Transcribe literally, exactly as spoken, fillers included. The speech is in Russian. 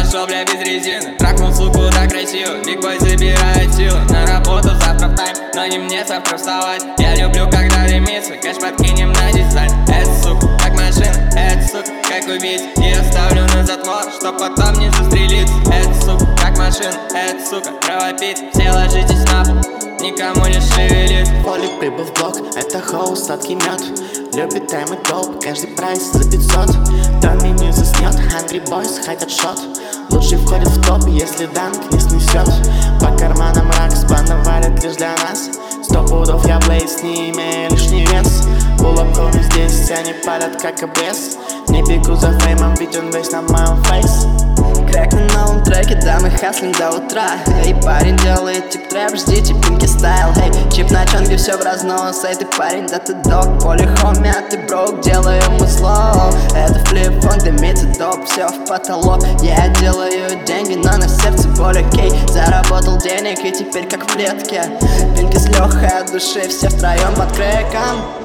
пошел, бля, без резины. Трахнул суку так красиво, биг бой забирает силы. На работу завтра в тайм, но не мне завтра вставать. Я люблю, когда ремиксы, кэш подкинем на дизайн. Это сука, как машина, это сука, как убить. И оставлю на затвор, чтоб потом не застрелиться. Это сука, как машина, это сука, кровопит. Все ложитесь на пол, никому не шевелит. Поле прибыл в блок, это хоу, сладкий мед. Любит тайм и толп, каждый прайс за пятьсот. Томми не заснет, Hungry Boys хотят шот. Лучший входит в топ, если данк не снесет. По карманам ракс, банда варят лишь для нас. Сто пудов я блейз, не имея лишний вес. Буллоков здесь, они палят как обрез. Не бегу за феймом, ведь он весь на моем фейс. Крэк на новом треке, да мы хаслим до утра. Эй, парень делает тип трэп, ждите пинки стайл. Эй, чип на чонге, все в разнос. Эй, ты парень, да ты дог. Поле хоми, а ты брок, делаем мы слоу. Это флип, он дымится доп, все в потолок. Я делаю деньги, но на сердце боль, окей. Заработал денег и теперь как в клетке. Пинки с Лехой от души, все втроем под крэком.